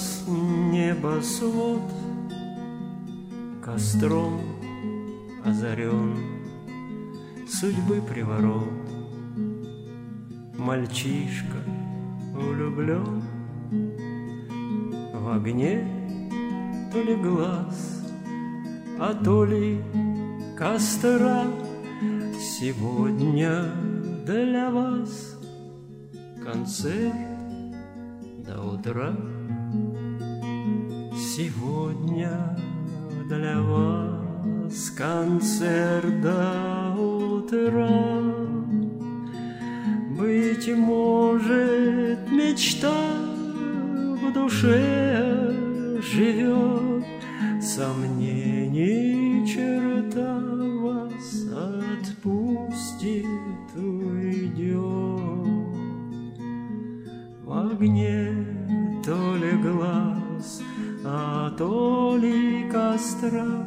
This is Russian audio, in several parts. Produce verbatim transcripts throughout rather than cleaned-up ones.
глаз небосвод костром озарен, судьбы приворот. Мальчишка влюблен в огне то ли глаз, а то ли костра. Сегодня для вас концерт до утра. Сегодня для вас концерт до утра. Быть может, мечта в душе живет, сомнений черта вас отпустит, уйдет. В огне то ли глаз, а то ли костра.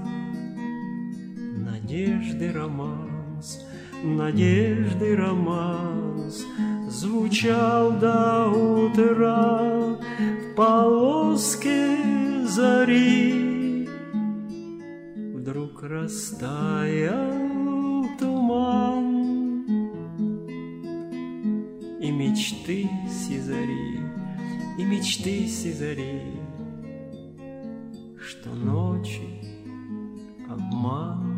Надежды романс, надежды романс звучал до утра в полоске зари. Вдруг растаял туман, и мечты сизари, и мечты сизари, что ночи обман.